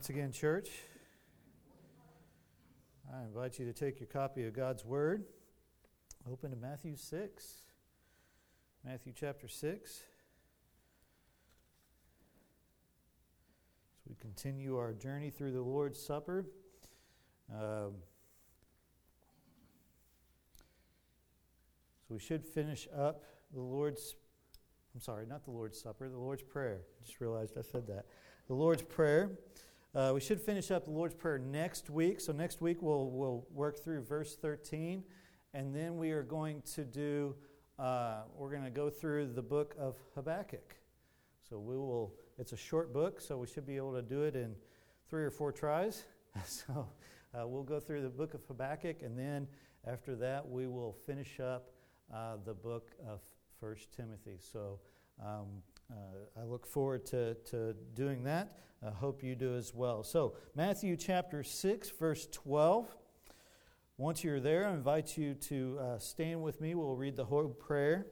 once again, church. I invite you to take your copy of God's Word, open to Matthew 6. Matthew chapter 6. As we continue our journey through the Lord's Supper. So we should finish up the Lord's Supper, the Lord's Prayer. I just realized I said that. The Lord's Prayer. We should finish up the Lord's Prayer next week. So next week we'll work through verse 13, and then we are going to go through the book of Habakkuk. So it's a short book, so we should be able to do it in 3 or 4 tries. So we'll go through the book of Habakkuk, and then after that we will finish up the book of 1 Timothy. So I look forward to doing that. I hope you do as well. So Matthew chapter 6, verse 12. Once you're there, I invite you to stand with me. We'll read the whole prayer.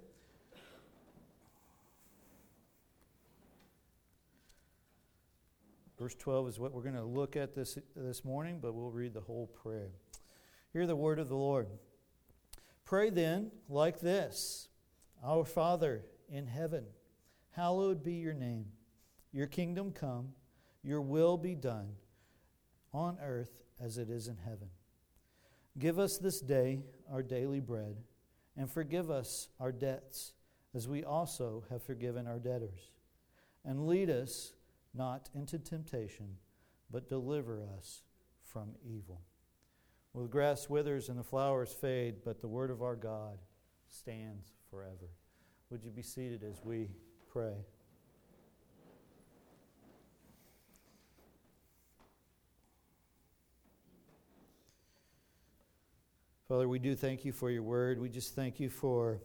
Verse 12 is what we're going to look at this morning, but we'll read the whole prayer. Hear the word of the Lord. Pray then like this: Our Father in heaven, hallowed be your name. Your kingdom come, your will be done, on earth as it is in heaven. Give us this day our daily bread, and forgive us our debts, as we also have forgiven our debtors. And lead us not into temptation, but deliver us from evil. Well, the grass withers and the flowers fade, but the word of our God stands forever. Would you be seated as we pray? Father, we do thank you for your word. We just thank you for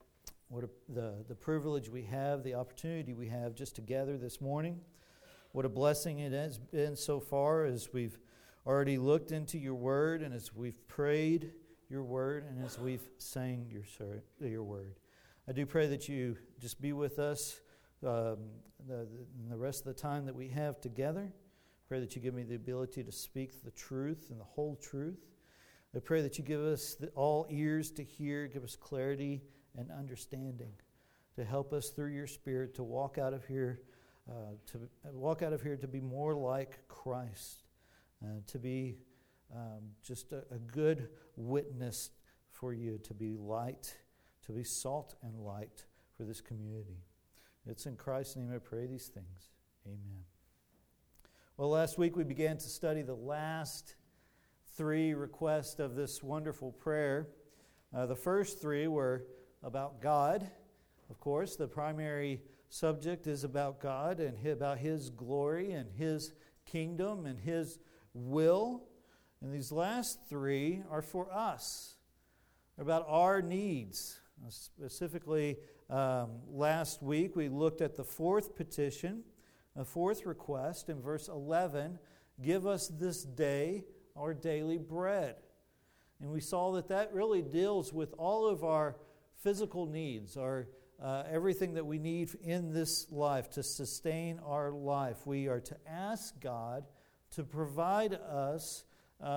the privilege we have, the opportunity we have just to gather this morning. What a blessing it has been so far as we've already looked into your word and as we've prayed your word and as we've sang your word. I do pray that you just be with us the rest of the time that we have together. Pray that you give me the ability to speak the truth and the whole truth. I pray that you give us all ears to hear, give us clarity and understanding to help us through your Spirit to walk out of here, to be more like Christ, to be just a good witness for you, to be light, to be salt and light for this community. It's in Christ's name I pray these things. Amen. Well, last week we began to study the last 3 requests of this wonderful prayer. The first 3 were about God. Of course, the primary subject is about God and about His glory and His kingdom and His will. And these last 3 are for us, about our needs. Specifically, last week we looked at the 4th petition, the 4th request in verse 11, give us this day our daily bread. And we saw that really deals with all of our physical needs, our everything that we need in this life to sustain our life. We are to ask God to provide us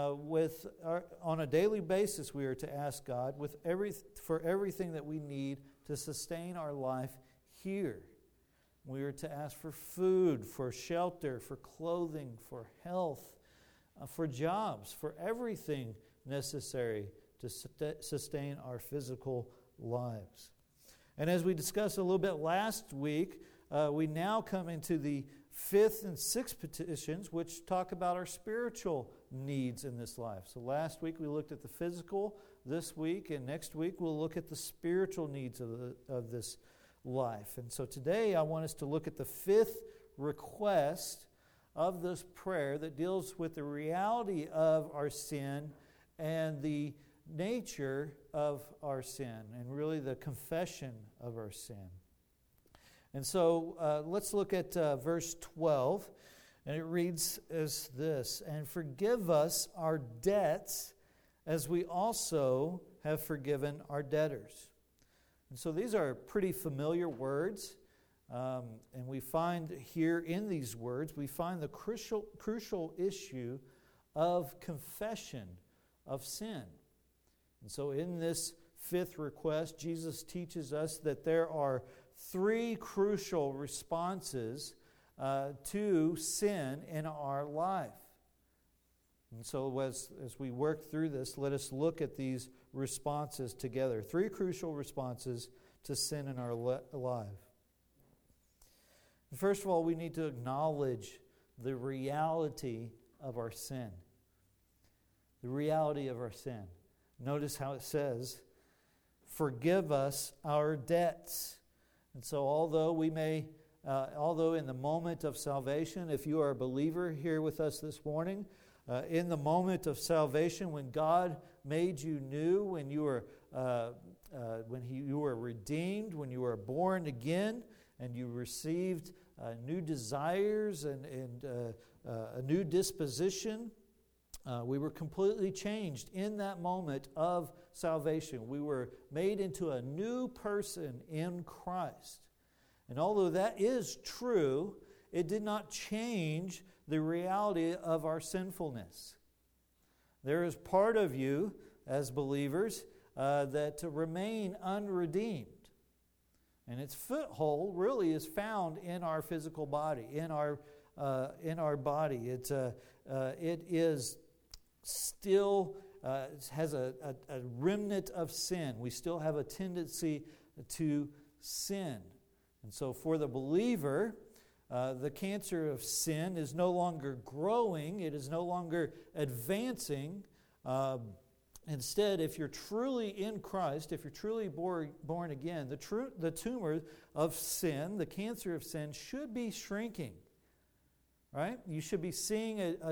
on a daily basis. We are to ask God for everything that we need to sustain our life here. We are to ask for food, for shelter, for clothing, for health, for jobs, for everything necessary to sustain our physical lives. And as we discussed a little bit last week, we now come into the 5th and 6th petitions, which talk about our spiritual needs in this life. So last week we looked at the physical. This week and next week we'll look at the spiritual needs of this life. And so today I want us to look at the 5th request of this prayer that deals with the reality of our sin and the nature of our sin, and really the confession of our sin. And so let's look at verse 12, and it reads as this: And forgive us our debts as we also have forgiven our debtors. And so these are pretty familiar words. And we find here in these words, we find the crucial issue of confession of sin. And so in this fifth request, Jesus teaches us that there are three crucial responses to sin in our life. And so as we work through this, let us look at these responses together. Three crucial responses to sin in our life. First of all, we need to acknowledge the reality of our sin. The reality of our sin. Notice how it says, "Forgive us our debts." And so although in the moment of salvation, if you are a believer here with us this morning, in the moment of salvation, when God made you new, when you were redeemed, when you were born again, and you received new desires and a new disposition, we were completely changed in that moment of salvation. We were made into a new person in Christ. And although that is true, it did not change the reality of our sinfulness. There is part of you as believers that remain unredeemed. And its foothold really is found in our physical body, in our body. It is still has a remnant of sin. We still have a tendency to sin. And so for the believer, the cancer of sin is no longer growing. It is no longer advancing. Instead, if you're truly in Christ, if you're truly born again, the tumor of sin, the cancer of sin, should be shrinking. Right? You should be seeing a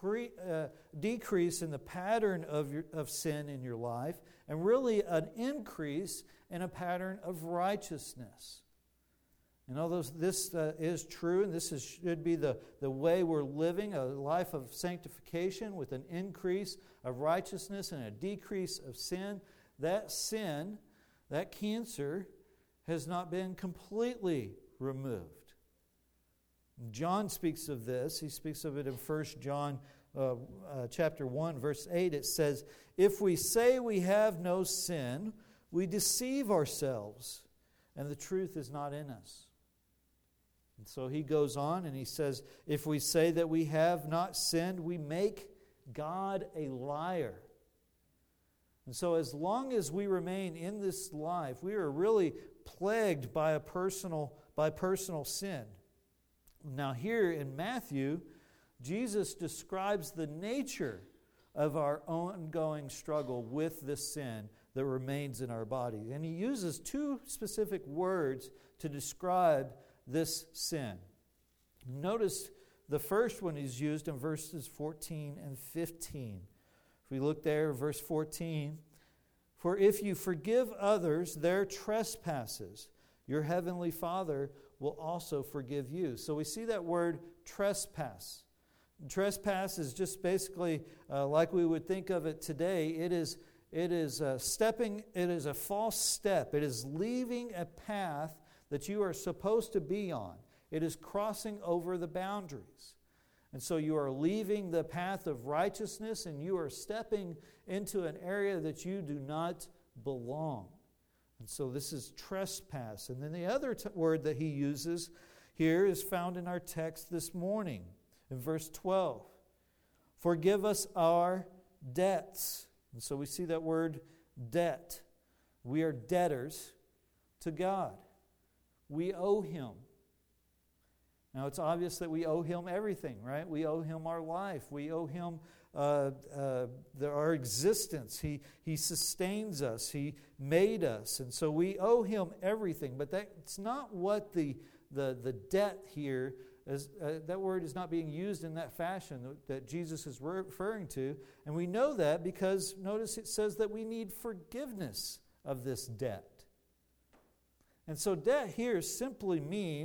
decrease in the pattern of sin in your life, and really an increase in a pattern of righteousness. And although this is true, and should be the way we're living, a life of sanctification with an increase of righteousness and a decrease of sin, that cancer, has not been completely removed. John speaks of this. He speaks of it in 1 John chapter 1, verse 8. It says, "If we say we have no sin, we deceive ourselves, and the truth is not in us." And so he goes on and he says, if we say that we have not sinned, we make God a liar. And so as long as we remain in this life, we are really plagued by personal sin. Now here in Matthew, Jesus describes the nature of our ongoing struggle with this sin that remains in our body. And he uses two specific words to describe this sin. Notice the first one is used in verses 14 and 15. If we look there, verse 14, "For if you forgive others their trespasses, your heavenly Father will also forgive you." So we see that word trespass. Trespass is just basically like we would think of it today. It is a false step. It is leaving a path that you are supposed to be on. It is crossing over the boundaries. And so you are leaving the path of righteousness and you are stepping into an area that you do not belong. And so this is trespass. And then the other word that he uses here is found in our text this morning in verse 12. "Forgive us our debts." And so we see that word debt. We are debtors to God. We owe Him. Now it's obvious that we owe Him everything, right? We owe Him our life. We owe Him our existence. He sustains us. He made us. And so we owe Him everything. But that's not what the debt here is. That word is not being used in that fashion that Jesus is referring to. And we know that because notice it says that we need forgiveness of this debt. And so debt here simply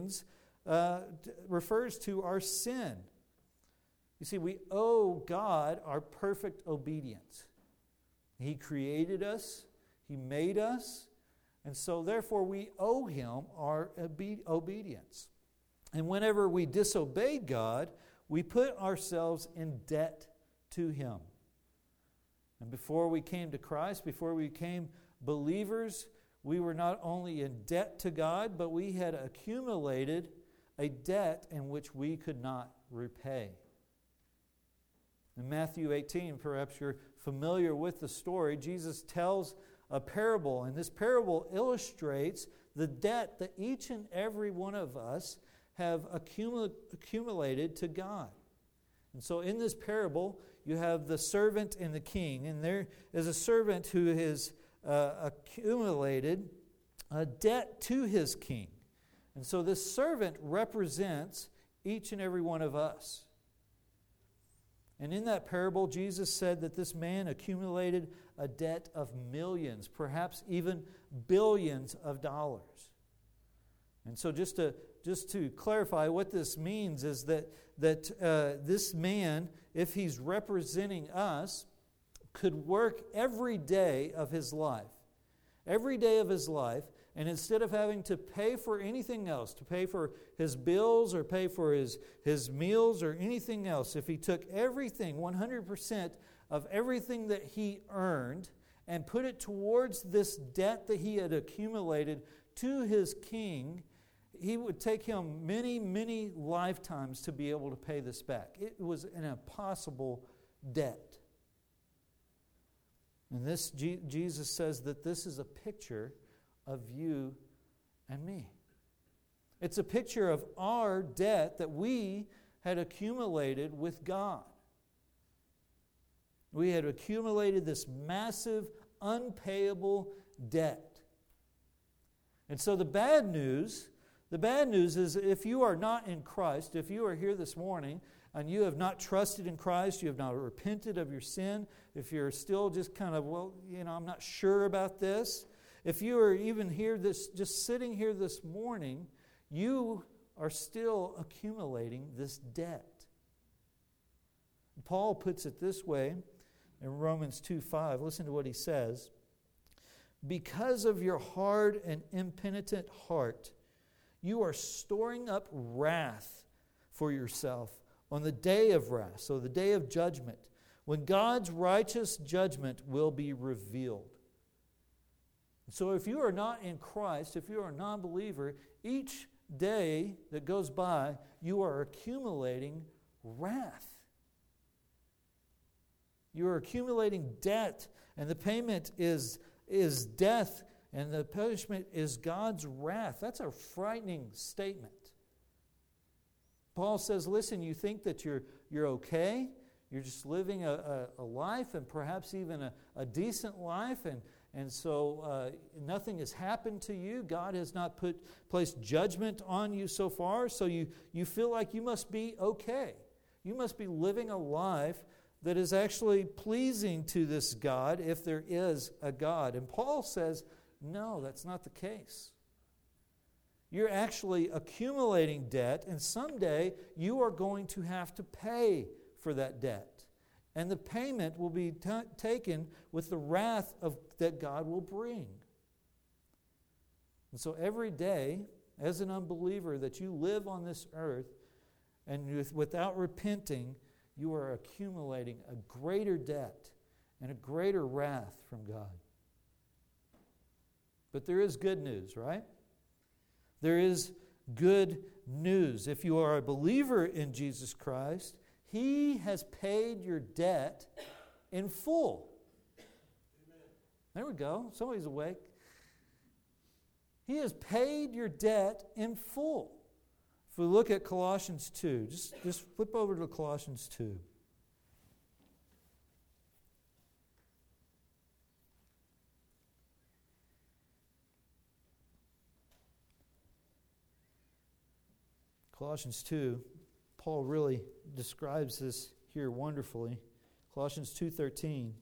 refers to our sin. You see, we owe God our perfect obedience. He created us. He made us. And so therefore we owe Him our obedience. And whenever we disobeyed God, we put ourselves in debt to Him. And before we came to Christ, before we became believers, we were not only in debt to God, but we had accumulated a debt in which we could not repay. In Matthew 18, perhaps you're familiar with the story, Jesus tells a parable, and this parable illustrates the debt that each and every one of us have accumulated to God. And so in this parable, you have the servant and the king, and there is a servant who has accumulated a debt to his king. And so this servant represents each and every one of us. And in that parable, Jesus said that this man accumulated a debt of millions, perhaps even billions of dollars. And so just to clarify what this means is that this man, if he's representing us, could work every day of his life. Every day of his life, and instead of having to pay for anything else, to pay for his bills or pay for his meals or anything else, if he took everything, 100% of everything that he earned and put it towards this debt that he had accumulated to his king, he would take him many, many lifetimes to be able to pay this back. It was an impossible debt. And this Jesus says that this is a picture of you and me. It's a picture of our debt that we had accumulated with God. We had accumulated this massive, unpayable debt. And so the bad news is if you are not in Christ, if you are here this morning and you have not trusted in Christ, you have not repented of your sin, if you're still just kind of, I'm not sure about this, if you are even here, just sitting here this morning, you are still accumulating this debt. Paul puts it this way in Romans 2:5. Listen to what he says. Because of your hard and impenitent heart, you are storing up wrath for yourself on the day of wrath, so the day of judgment, when God's righteous judgment will be revealed. So if you are not in Christ, if you are a non-believer, each day that goes by, you are accumulating wrath. You are accumulating debt, and the payment is death, and the punishment is God's wrath. That's a frightening statement. Paul says, listen, you think that you're okay, you're just living a life, and perhaps even a decent life, and so nothing has happened to you. God has not placed judgment on you so far, so you feel like you must be okay. You must be living a life that is actually pleasing to this God, if there is a God. And Paul says, no, that's not the case. You're actually accumulating debt, and someday you are going to have to pay for that debt. And the payment will be taken with the wrath that God will bring. And so every day, as an unbeliever, that you live on this earth, and without repenting, you are accumulating a greater debt and a greater wrath from God. But there is good news, right? There is good news. If you are a believer in Jesus Christ, He has paid your debt in full. Amen. There we go. Somebody's awake. He has paid your debt in full. If we look at Colossians 2, just flip over to Colossians 2. Colossians 2, Paul really describes this here wonderfully. Colossians 2:13,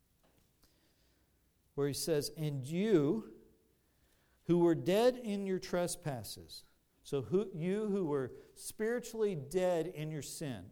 where he says, "And you who were dead in your trespasses," so you who were spiritually dead in your sin,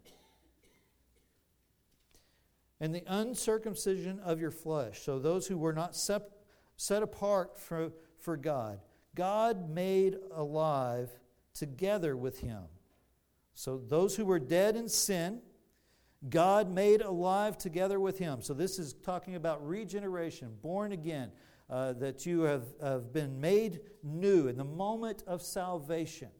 "and the uncircumcision of your flesh," so those who were not set apart for God. God made alive together with him. So those who were dead in sin, God made alive together with him. So this is talking about regeneration, born again, that you have been made new in the moment of salvation.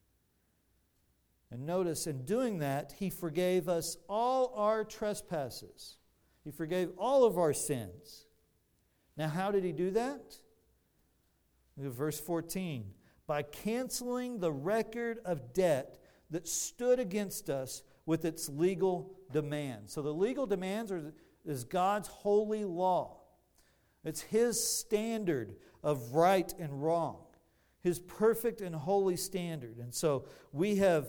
And notice, in doing that, he forgave us all our trespasses. He forgave all of our sins. Now, how did he do that? Look at verse 14. By canceling the record of debt that stood against us with its legal demands. So the legal demands is God's holy law. It's his standard of right and wrong, his perfect and holy standard. And so we have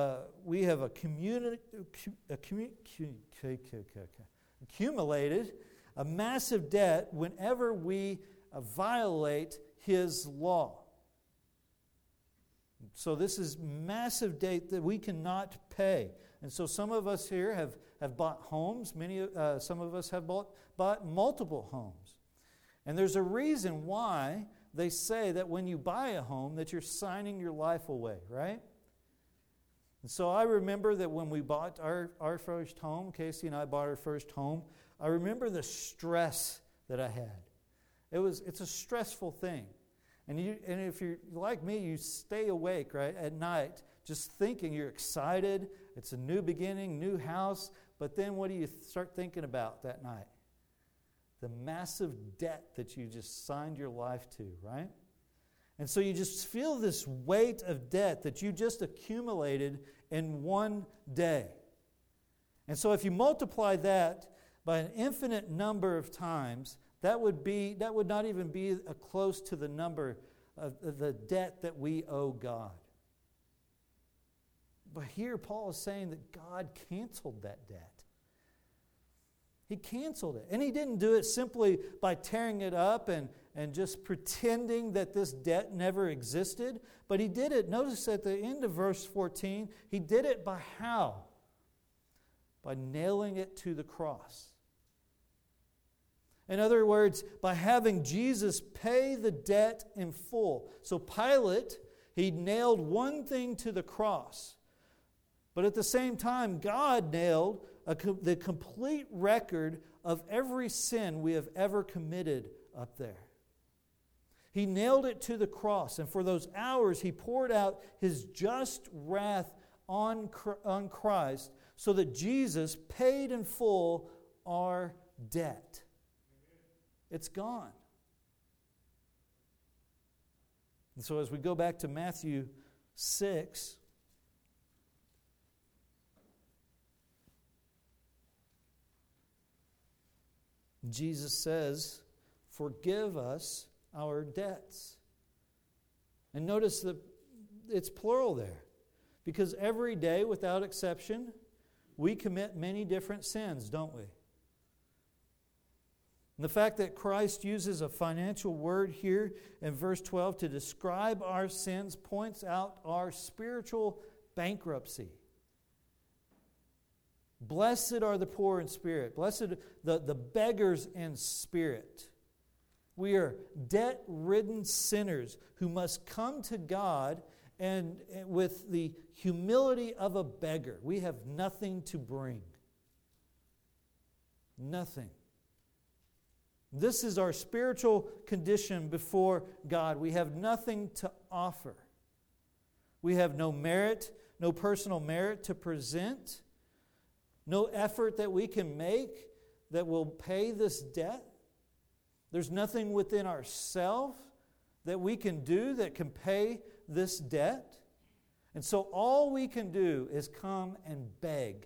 accumulated a massive debt whenever we violate his law. So this is massive debt that we cannot pay. And so some of us here have bought homes. Some of us have bought multiple homes. And there's a reason why they say that when you buy a home that you're signing your life away, right? And so I remember that when we bought our first home, Casey and I bought our first home, I remember the stress that I had. It's a stressful thing. And if you're like me, you stay awake, right, at night, just thinking you're excited. It's a new beginning, new house. But then what do you start thinking about that night? The massive debt that you just signed your life to, right? And so you just feel this weight of debt that you just accumulated in one day. And so if you multiply that by an infinite number of times, that would not even be close to the number of the debt that we owe God. But here Paul is saying that God canceled that debt. He canceled it. And he didn't do it simply by tearing it up and just pretending that this debt never existed. But he did it, notice at the end of verse 14, he did it by how? By nailing it to the cross. In other words, by having Jesus pay the debt in full. So Pilate, he nailed one thing to the cross. But at the same time, God nailed the complete record of every sin we have ever committed up there. He nailed it to the cross, and for those hours he poured out his just wrath on Christ so that Jesus paid in full our debt. It's gone. And so as we go back to Matthew 6, Jesus says, forgive us our debts. And notice that it's plural there. Because every day, without exception, we commit many different sins, don't we? And the fact that Christ uses a financial word here in verse 12 to describe our sins points out our spiritual bankruptcy. Blessed are the poor in spirit. Blessed the beggars in spirit. We are debt-ridden sinners who must come to God and with the humility of a beggar. We have nothing to bring. Nothing. This is our spiritual condition before God. We have nothing to offer. We have no merit, no personal merit to present. No effort that we can make that will pay this debt. There's nothing within ourselves that we can do that can pay this debt. And so all we can do is come and beg.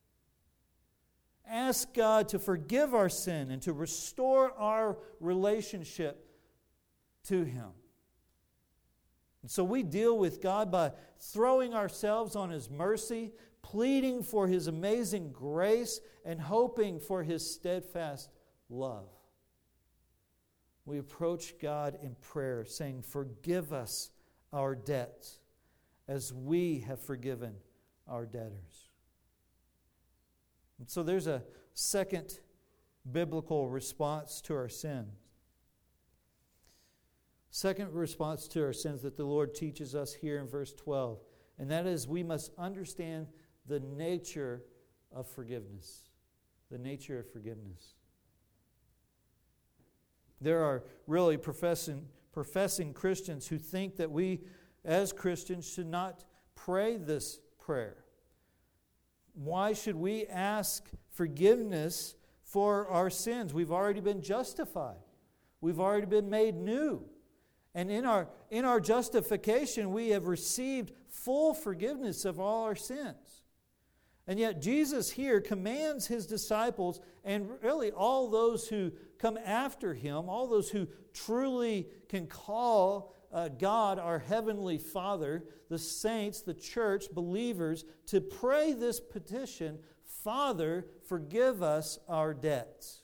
Ask God to forgive our sin and to restore our relationship to Him. And so we deal with God by throwing ourselves on His mercy, pleading for His amazing grace, and hoping for His steadfast love. We approach God in prayer, saying, forgive us our debts as we have forgiven our debtors. And so there's a second biblical response to our sin. Second response to our sins that the Lord teaches us here in verse 12, and that is we must understand the nature of forgiveness. The nature of forgiveness. There are really professing Christians who think that we, as Christians, should not pray this prayer. Why should we ask forgiveness for our sins? We've already been justified. We've already been made new. And in our justification, we have received full forgiveness of all our sins. And yet Jesus here commands His disciples, and really all those who come after Him, all those who truly can call God our Heavenly Father, the saints, the church, believers, to pray this petition, Father, forgive us our debts.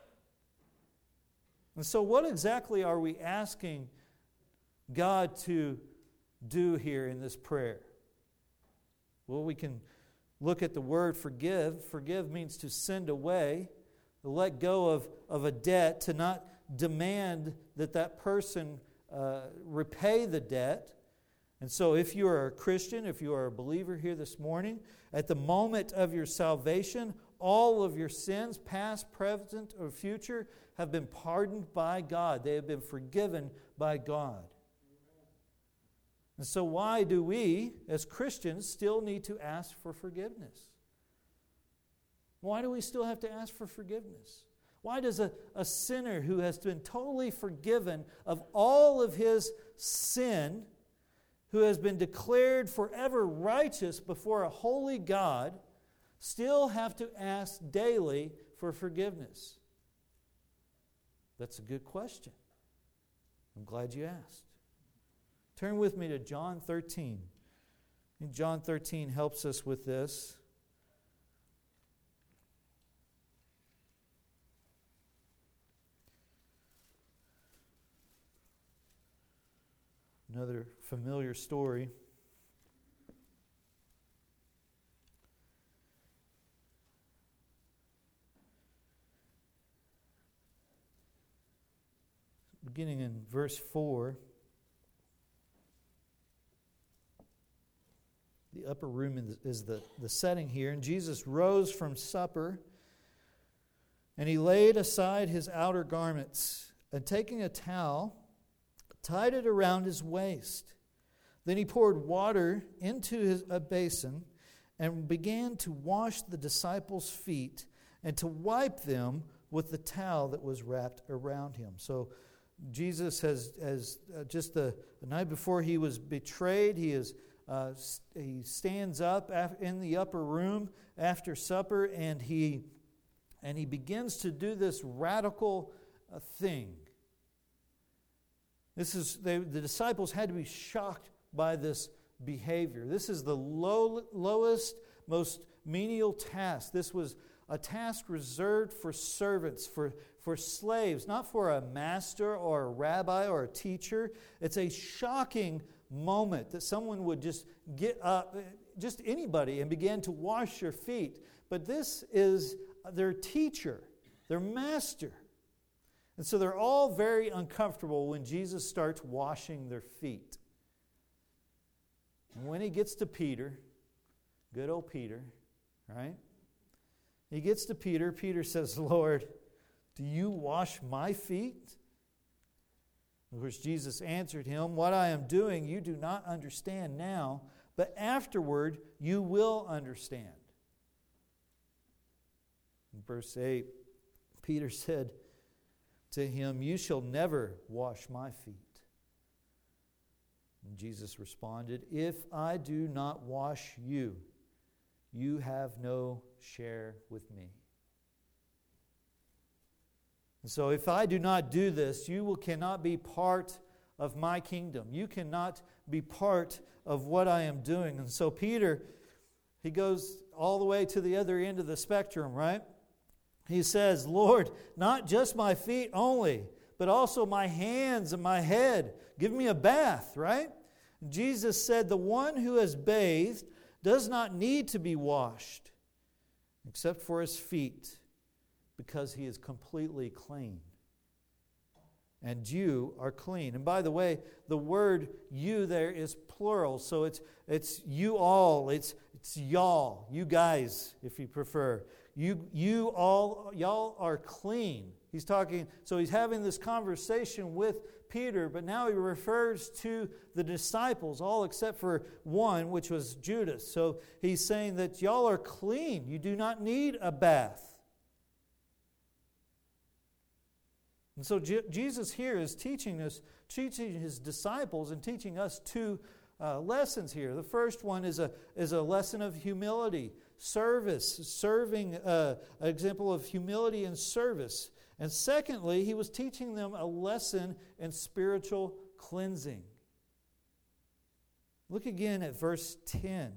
And so what exactly are we asking God to do here in this prayer? Well, we can look at the word forgive. Forgive means to send away, to let go of a debt, to not demand that person repay the debt. And so if you are a Christian, if you are a believer here this morning, at the moment of your salvation, all of your sins, past, present, or future, have been pardoned by God. They have been forgiven by God. And so why do we, as Christians, still need to ask for forgiveness? Why do we still have to ask for forgiveness? Why does a sinner who has been totally forgiven of all of his sin, who has been declared forever righteous before a holy God, still have to ask daily for forgiveness? That's a good question. I'm glad you asked. Turn with me to John 13. I think John 13 helps us with this. Another familiar story. Beginning in verse 4. The upper room is the setting here. And Jesus rose from supper, and He laid aside His outer garments, and taking a towel, tied it around His waist. Then He poured water into a basin and began to wash the disciples' feet and to wipe them with the towel that was wrapped around Him. So Jesus has just the night before He was betrayed, He stands up in the upper room after supper, and he begins to do this radical thing. The disciples had to be shocked by this behavior. This is the lowest, most menial task. This was a task reserved for servants, for slaves, not for a master or a rabbi or a teacher. It's a shocking moment that someone would just get up, just anybody, and begin to wash your feet. But this is their teacher, their master. And so they're all very uncomfortable when Jesus starts washing their feet. And when He gets to Peter, good old Peter, right? He gets to Peter. Peter says, Lord, do you wash my feet? Of course, Jesus answered him, what I am doing you do not understand now, but afterward you will understand. In verse 8, Peter said to him, you shall never wash my feet. And Jesus responded, if I do not wash you, you have no share with me. And so if I do not do this, you cannot be part of my kingdom. You cannot be part of what I am doing. And so Peter, he goes all the way to the other end of the spectrum, right? He says, Lord, not just my feet only, but also my hands and my head. Give me a bath, right? Jesus said, the one who has bathed does not need to be washed, except for his feet, because he is completely clean. and you are clean. And by the way, the word you there is plural, so it's you all, it's y'all, you guys, if you prefer. You all, y'all are clean. He's talking, so he's having this conversation with Peter, but now he refers to the disciples, all except for one, which was Judas. So he's saying that y'all are clean. You do not need a bath. And so Jesus here is teaching his disciples and teaching us two lessons here. The first one is a lesson of humility, serving, an example of humility and service. And secondly, he was teaching them a lesson in spiritual cleansing. Look again at verse 10.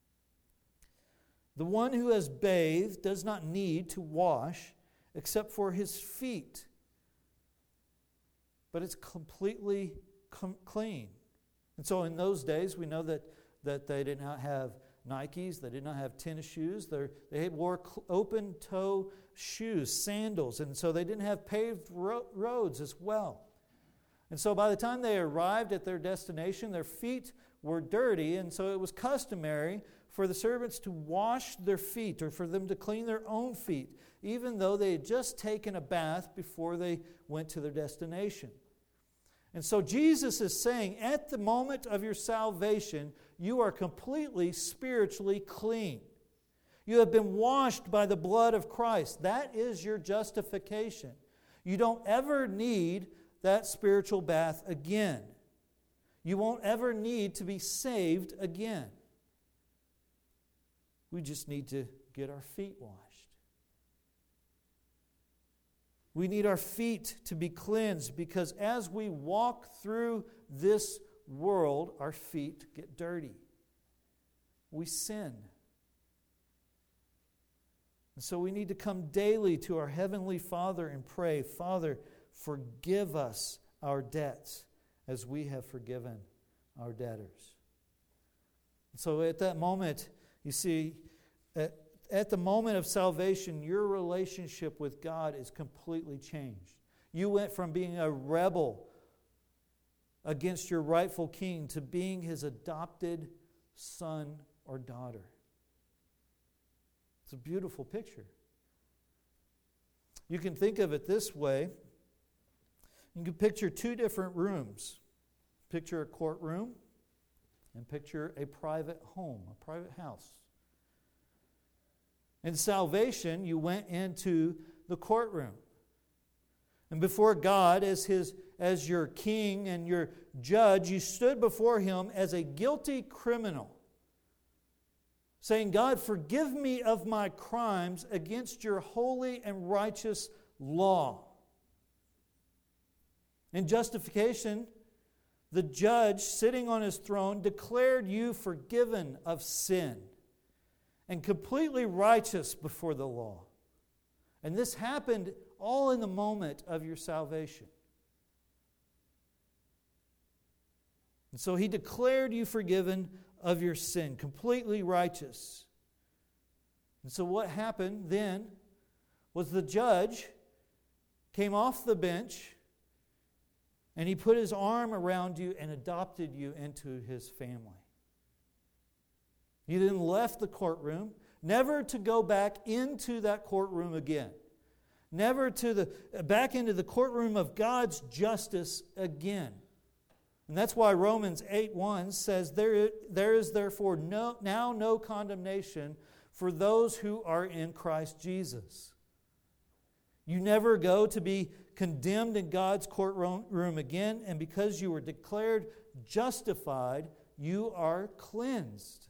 The one who has bathed does not need to wash except for his feet, but it's completely clean. And so in those days, we know that they did not have Nikes, they did not have tennis shoes, they wore open-toe shoes, sandals, and so they didn't have paved roads as well. And so by the time they arrived at their destination, their feet were dirty, and so it was customary for the servants to wash their feet or for them to clean their own feet, even though they had just taken a bath before they went to their destination. And so Jesus is saying, at the moment of your salvation, you are completely spiritually clean. You have been washed by the blood of Christ. That is your justification. You don't ever need that spiritual bath again. You won't ever need to be saved again. We just need to get our feet washed. We need our feet to be cleansed because as we walk through this world, our feet get dirty. We sin. And so we need to come daily to our Heavenly Father and pray, Father, forgive us our debts as we have forgiven our debtors. And so at that moment, you see, at the moment of salvation, your relationship with God is completely changed. You went from being a rebel against your rightful king to being his adopted son or daughter. It's a beautiful picture. You can think of it this way. You can picture two different rooms. Picture a courtroom and picture a private home, a private house. In salvation, you went into the courtroom. And before God, as your king and your judge, you stood before him as a guilty criminal, saying, God, forgive me of my crimes against your holy and righteous law. In justification, the judge sitting on his throne declared you forgiven of sin and completely righteous before the law. And this happened all in the moment of your salvation. And so he declared you forgiven of your sin, completely righteous. And so what happened then was the judge came off the bench and he put his arm around you and adopted you into his family. You then left the courtroom, never to go back into that courtroom again. Never back into the courtroom of God's justice again. And that's why Romans 8:1 says, there is therefore now no condemnation for those who are in Christ Jesus. You never go to be condemned in God's courtroom again, and because you were declared justified, you are cleansed.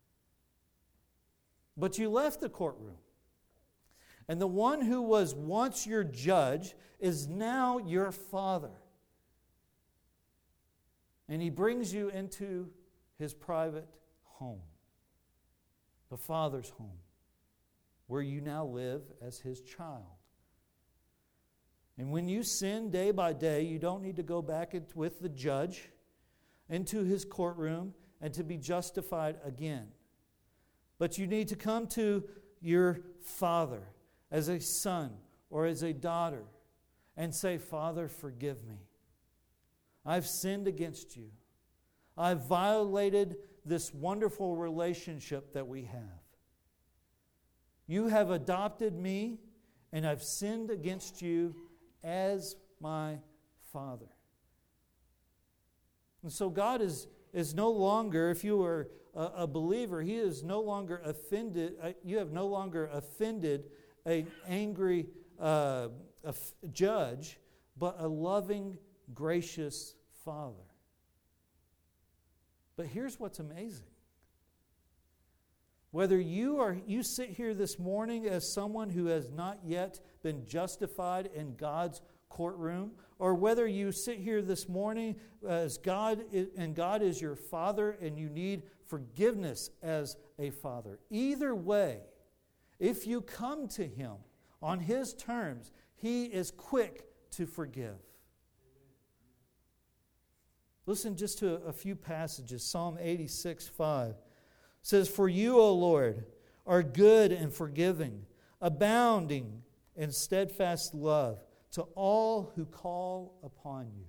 But you left the courtroom. And the one who was once your judge is now your father. And he brings you into his private home, the Father's home, where you now live as his child. And when you sin day by day, you don't need to go back with the judge into his courtroom and to be justified again. But you need to come to your father as a son or as a daughter and say, Father, forgive me. I've sinned against you. I've violated this wonderful relationship that we have. You have adopted me, and I've sinned against you as my Father. And so God is no longer, if you are a believer, He is no longer offended. You have no longer offended an angry judge, but a loving, gracious Father. But here's what's amazing. Whether you sit here this morning as someone who has not yet been justified in God's courtroom, or whether you sit here this morning as God is your Father and you need forgiveness as a father. Either way, if you come to Him on His terms, He is quick to forgive. Listen just to a few passages. Psalm 86:5 says, For you, O Lord, are good and forgiving, abounding in steadfast love to all who call upon you.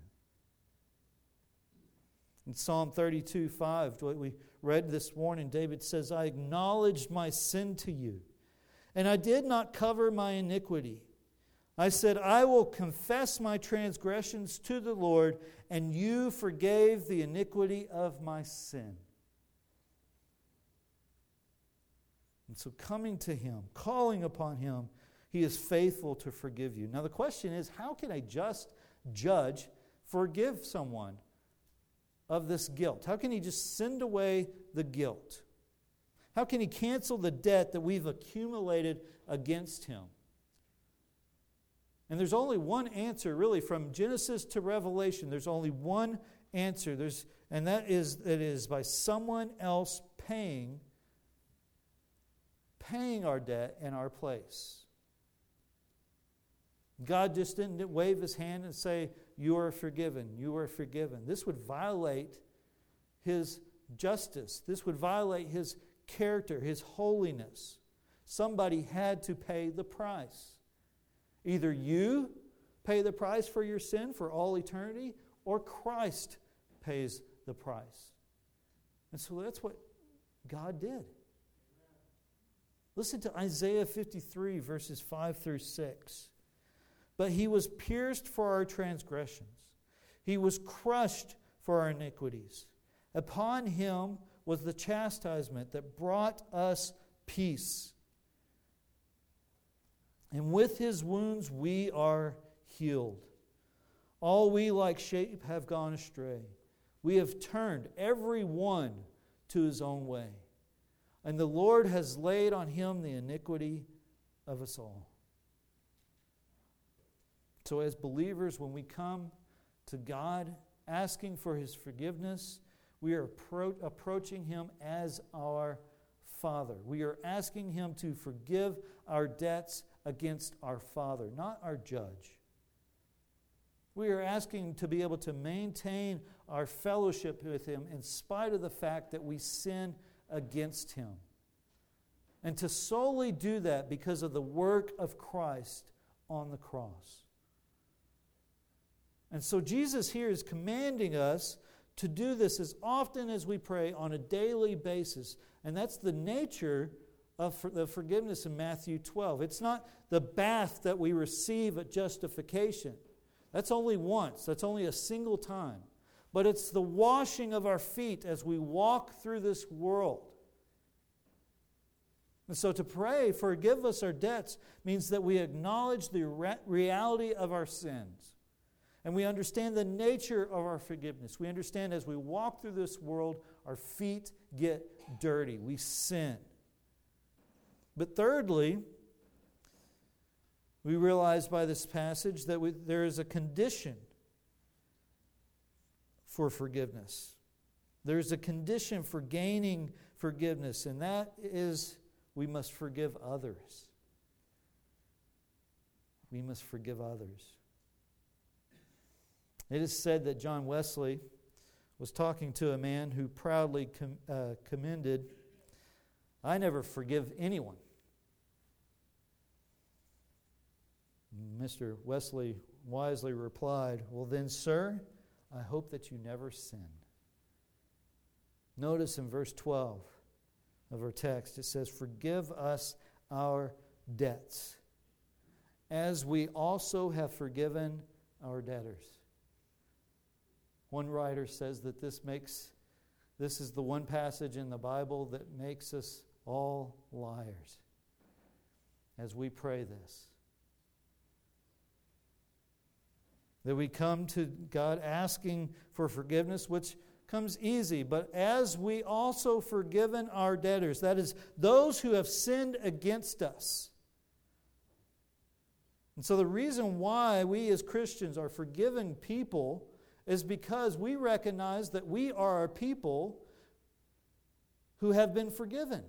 In Psalm 32:5, what we read this morning, David says, I acknowledged my sin to you, and I did not cover my iniquity. I said, I will confess my transgressions to the Lord, and you forgave the iniquity of my sin. And so coming to Him, calling upon Him, He is faithful to forgive you. Now the question is, how can a just judge forgive someone of this guilt? How can He just send away the guilt? How can He cancel the debt that we've accumulated against Him? And there's only one answer, really, from Genesis to Revelation. There's only one answer, and that is by someone else paying our debt in our place. God just didn't wave His hand and say, you are forgiven, you are forgiven. This would violate His justice. This would violate His character, His holiness. Somebody had to pay the price. Either you pay the price for your sin for all eternity, or Christ pays the price. And so that's what God did. Listen to Isaiah 53, verses 5 through 6. But He was pierced for our transgressions. He was crushed for our iniquities. Upon Him was the chastisement that brought us peace. And with His wounds we are healed. All we like sheep have gone astray. We have turned every one to his own way. And the Lord has laid on Him the iniquity of us all. So as believers, when we come to God asking for His forgiveness, we are approaching Him as our Father. We are asking Him to forgive our debts against our Father, not our judge. We are asking to be able to maintain our fellowship with Him in spite of the fact that we sin against Him. And to solely do that because of the work of Christ on the cross. And so Jesus here is commanding us to do this as often as we pray on a daily basis. And that's the nature of the forgiveness in Matthew 12. It's not the bath that we receive at justification. That's only once. That's only a single time. But it's the washing of our feet as we walk through this world. And so to pray, forgive us our debts, means that we acknowledge the reality of our sins. And we understand the nature of our forgiveness. We understand as we walk through this world, our feet get dirty. We sin. But thirdly, we realize by this passage that there is a condition for forgiveness. There's a condition for gaining forgiveness, and that is we must forgive others. We must forgive others. It is said that John Wesley was talking to a man who proudly commended, "I never forgive anyone." Mr. Wesley wisely replied, "Well then, sir, I hope that you never sin." Notice in verse 12 of our text, it says, "Forgive us our debts, as we also have forgiven our debtors." One writer says that this is the one passage in the Bible that makes us all liars as we pray this. That we come to God asking for forgiveness, which comes easy, but as we also forgiven our debtors, that is, those who have sinned against us. And so the reason why we as Christians are forgiven people is because we recognize that we are a people who have been forgiven.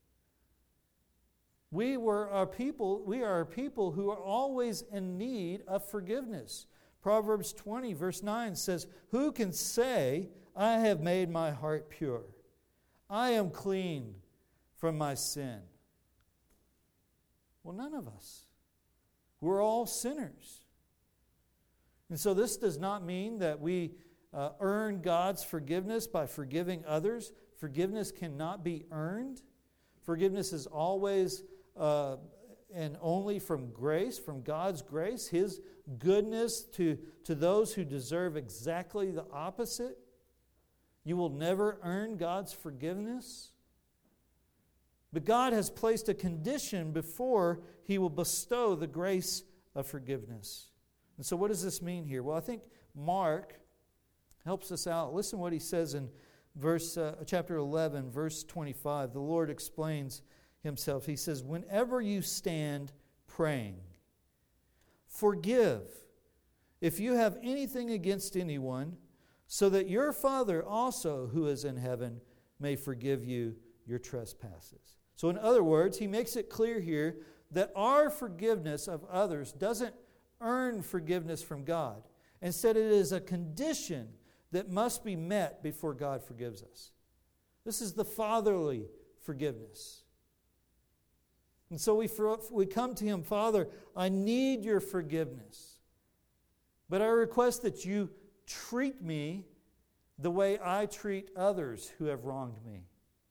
We are a people who are always in need of forgiveness. Proverbs 20, verse 9 says, "Who can say, I have made my heart pure? I am clean from my sin." Well, none of us. We're all sinners. And so this does not mean that we earn God's forgiveness by forgiving others. Forgiveness cannot be earned. Forgiveness is always and only from grace, from God's grace, His goodness to those who deserve exactly the opposite. You will never earn God's forgiveness. But God has placed a condition before He will bestow the grace of forgiveness. And so what does this mean here? Well, I think Mark helps us out. Listen what he says in chapter 11, verse 25. The Lord explains Himself. He says, "Whenever you stand praying, forgive if you have anything against anyone, so that your Father also who is in heaven may forgive you your trespasses." So in other words, he makes it clear here that our forgiveness of others doesn't earn forgiveness from God. Instead, it is a condition that must be met before God forgives us. This is the fatherly forgiveness. And so we come to Him, "Father, I need your forgiveness. But I request that you treat me the way I treat others who have wronged me.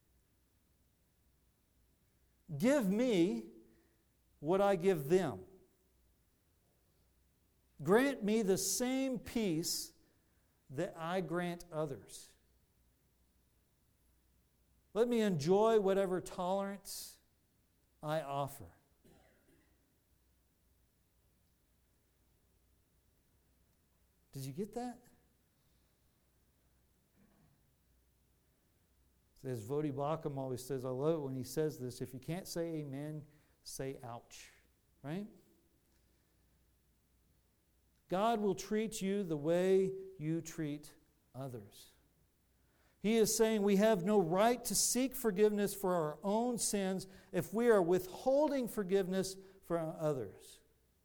Give me what I give them. Grant me the same peace that I grant others. Let me enjoy whatever tolerance I offer." Did you get that? As Vodi Bakum always says, I love it when he says this, if you can't say amen, say ouch. Right? God will treat you the way you treat others. He is saying we have no right to seek forgiveness for our own sins if we are withholding forgiveness from others.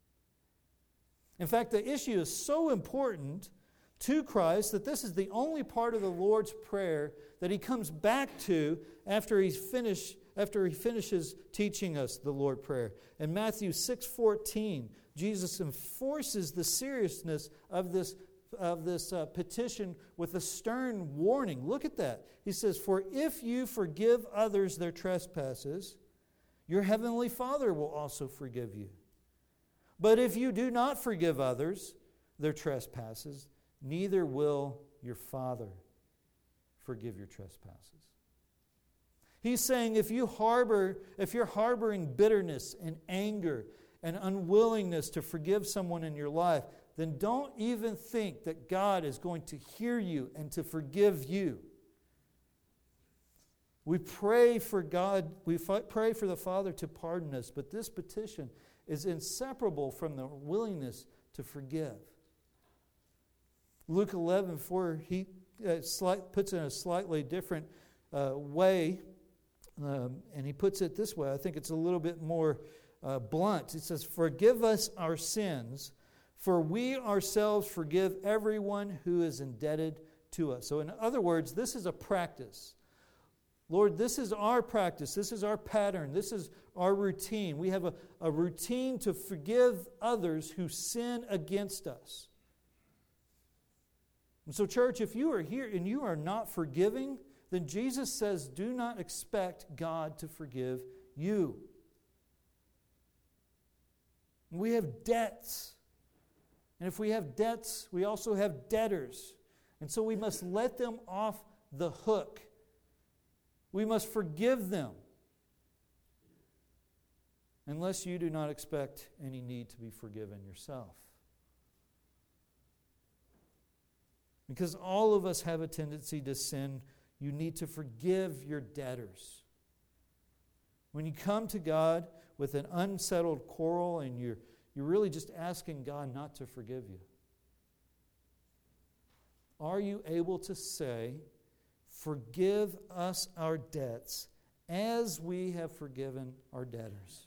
In fact, the issue is so important to Christ that this is the only part of the Lord's Prayer that He comes back to after He finishes teaching us the Lord's Prayer. In Matthew 6:14, Jesus enforces the seriousness of this petition with a stern warning. Look at that. He says, "For if you forgive others their trespasses, your heavenly Father will also forgive you. But if you do not forgive others their trespasses, neither will your Father forgive your trespasses." He's saying if you're harboring bitterness and anger and unwillingness to forgive someone in your life, then don't even think that God is going to hear you and to forgive you. We pray for God, pray for the Father to pardon us, but this petition is inseparable from the willingness to forgive. Luke 11:4, he puts it in a slightly different way, and he puts it this way. I think it's a little bit more blunt. It says, "Forgive us our sins, for we ourselves forgive everyone who is indebted to us." So in other words, this is a practice. Lord, this is our practice. This is our pattern. This is our routine. We have a routine to forgive others who sin against us. And so, church, if you are here and you are not forgiving, then Jesus says, do not expect God to forgive you. We have debts. And if we have debts, we also have debtors. And so we must let them off the hook. We must forgive them. Unless you do not expect any need to be forgiven yourself. Because all of us have a tendency to sin. You need to forgive your debtors. When you come to God with an unsettled quarrel and you're really just asking God not to forgive you, are you able to say, forgive us our debts as we have forgiven our debtors?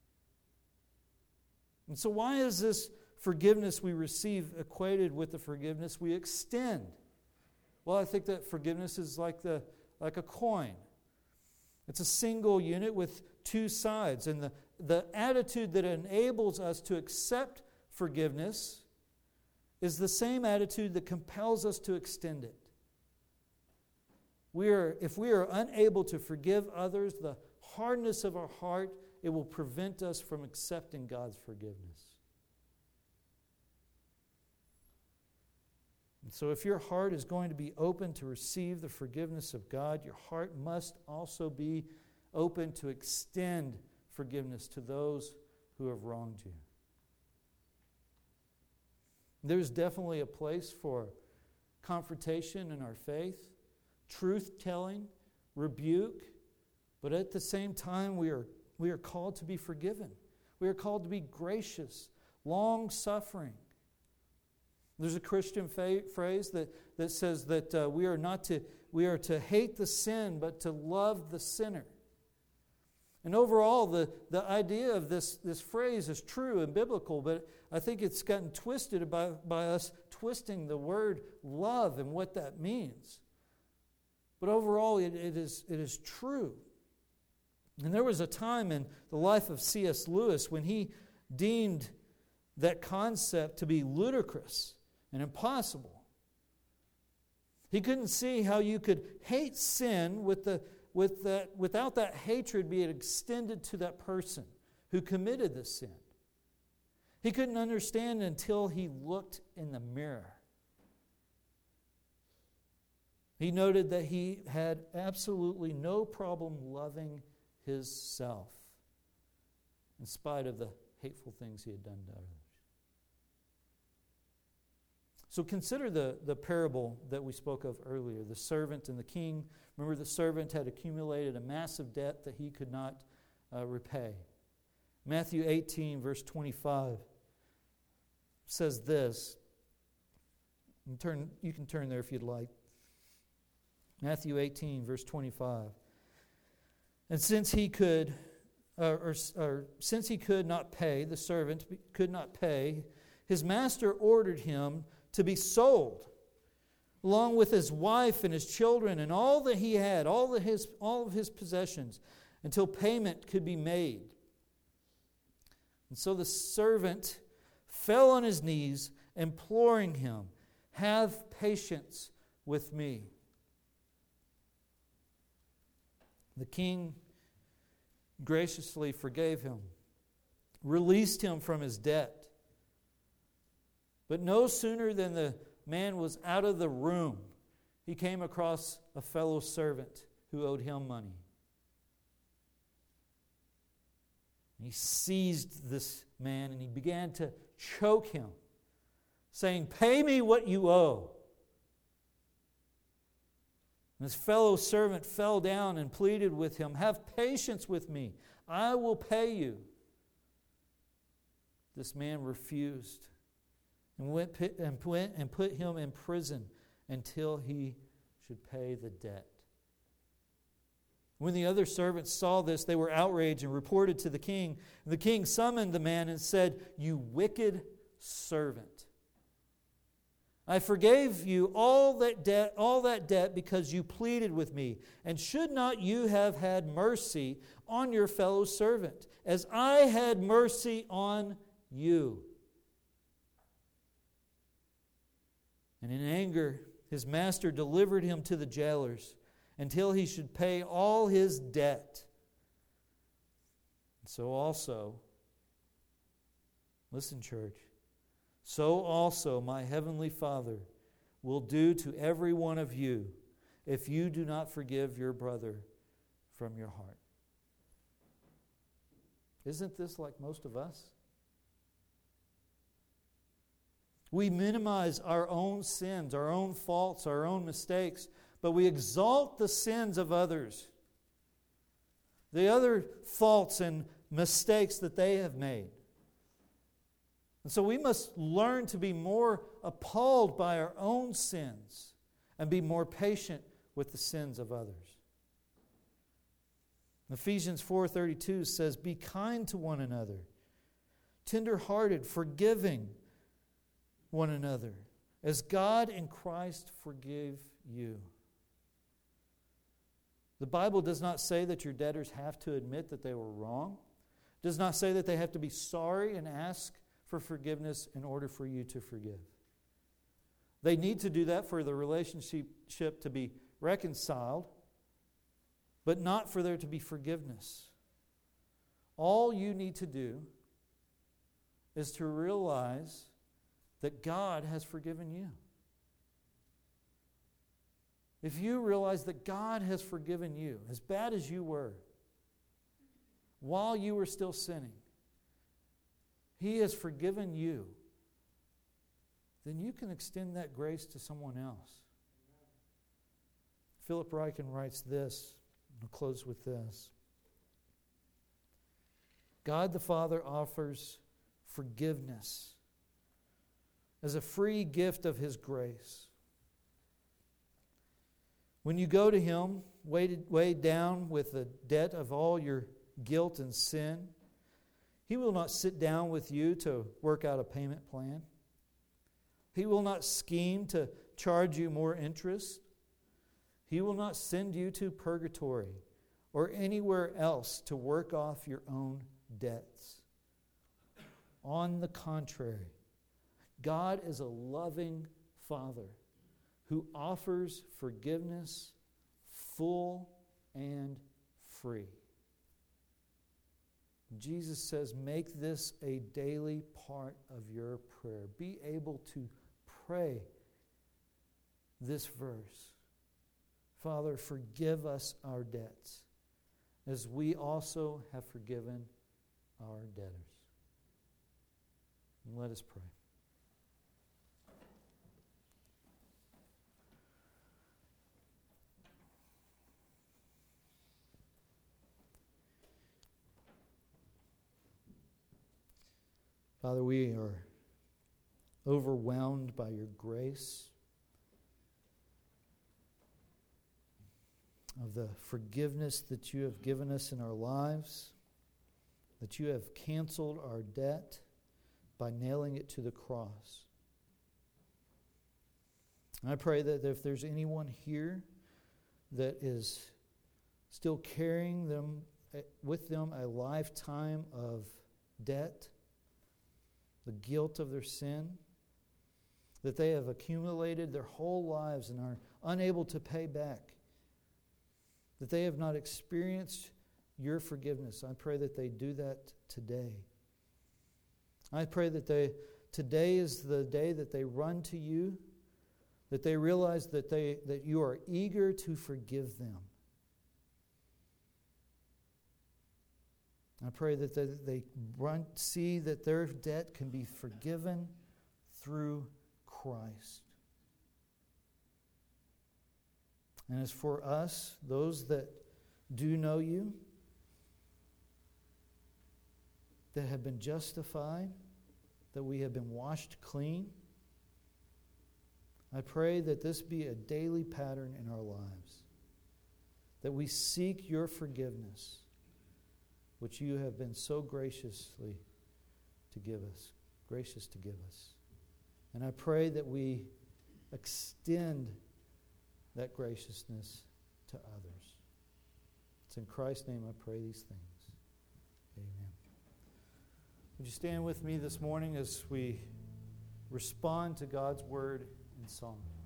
And so why is this forgiveness we receive equated with the forgiveness we extend? Well, I think that forgiveness is like a coin. It's a single unit with two sides. And the attitude that enables us to accept forgiveness is the same attitude that compels us to extend it. If we are unable to forgive others, the hardness of our heart, it will prevent us from accepting God's forgiveness. And so if your heart is going to be open to receive the forgiveness of God, your heart must also be open to extend forgiveness to those who have wronged you. There's definitely a place for confrontation in our faith, truth-telling, rebuke, but at the same time we are called to be forgiven. We are called to be gracious, long-suffering. There's a Christian phrase that says that we are to hate the sin, but to love the sinner. And overall, the idea of this phrase is true and biblical, but I think it's gotten twisted by us twisting the word love and what that means. But overall, it is true. And there was a time in the life of C.S. Lewis when he deemed that concept to be ludicrous and impossible. He couldn't see how you could hate sin without that hatred being extended to that person who committed the sin. He couldn't understand until he looked in the mirror. He noted that he had absolutely no problem loving his self in spite of the hateful things he had done to others. So consider the parable that we spoke of earlier, the servant and the king. Remember, the servant had accumulated a massive debt that he could not repay. Matthew 18, verse 25 says this. You can turn there if you'd like. Matthew 18, verse 25. And since he could not pay, the servant could not pay, his master ordered him to be sold, along with his wife and his children and all that he had, all of his possessions, until payment could be made. And so the servant fell on his knees, imploring him, "Have patience with me." The king graciously forgave him, released him from his debt. But no sooner than the man was out of the room, he came across a fellow servant who owed him money. And he seized this man and he began to choke him, saying, "Pay me what you owe." And his fellow servant fell down and pleaded with him, "Have patience with me, I will pay you." This man refused and went and put him in prison until he should pay the debt. When the other servants saw this, they were outraged and reported to the king. And the king summoned the man and said, "You wicked servant. I forgave you all that debt because you pleaded with me. And should not you have had mercy on your fellow servant, as I had mercy on you? And in anger, his master delivered him to the jailers until he should pay all his debt. So also, listen, church, so also my heavenly Father will do to every one of you if you do not forgive your brother from your heart. Isn't this like most of us? We minimize our own sins, our own faults, our own mistakes, but we exalt the sins of others, the other faults and mistakes that they have made. And so we must learn to be more appalled by our own sins and be more patient with the sins of others. Ephesians 4:32 says, "Be kind to one another, tender-hearted, forgiving one another, as God in Christ forgave you." The Bible does not say that your debtors have to admit that they were wrong. It does not say that they have to be sorry and ask for forgiveness in order for you to forgive. They need to do that for the relationship to be reconciled, but not for there to be forgiveness. All you need to do is to realize that God has forgiven you. If you realize that God has forgiven you, as bad as you were, while you were still sinning, He has forgiven you, then you can extend that grace to someone else. Philip Ryken writes this, and I'll close with this. God the Father offers forgiveness as a free gift of His grace. When you go to Him, weighed down with the debt of all your guilt and sin, He will not sit down with you to work out a payment plan. He will not scheme to charge you more interest. He will not send you to purgatory or anywhere else to work off your own debts. On the contrary, God is a loving Father who offers forgiveness full and free. Jesus says, make this a daily part of your prayer. Be able to pray this verse. Father, forgive us our debts, as we also have forgiven our debtors. And let us pray. Father, we are overwhelmed by your grace, of the forgiveness that you have given us in our lives, that you have canceled our debt by nailing it to the cross. And I pray that if there's anyone here that is still carrying them with them a lifetime of debt, the guilt of their sin, that they have accumulated their whole lives and are unable to pay back, that they have not experienced your forgiveness, I pray that they do that today. I pray that today is the day that they run to you, that they realize that you are eager to forgive them. I pray that they see that their debt can be forgiven through Christ. And as for us, those that do know you, that have been justified, that we have been washed clean, I pray that this be a daily pattern in our lives, that we seek your forgiveness, which you have been so gracious to give us. And I pray that we extend that graciousness to others. It's in Christ's name I pray these things. Amen. Would you stand with me this morning as we respond to God's word in song?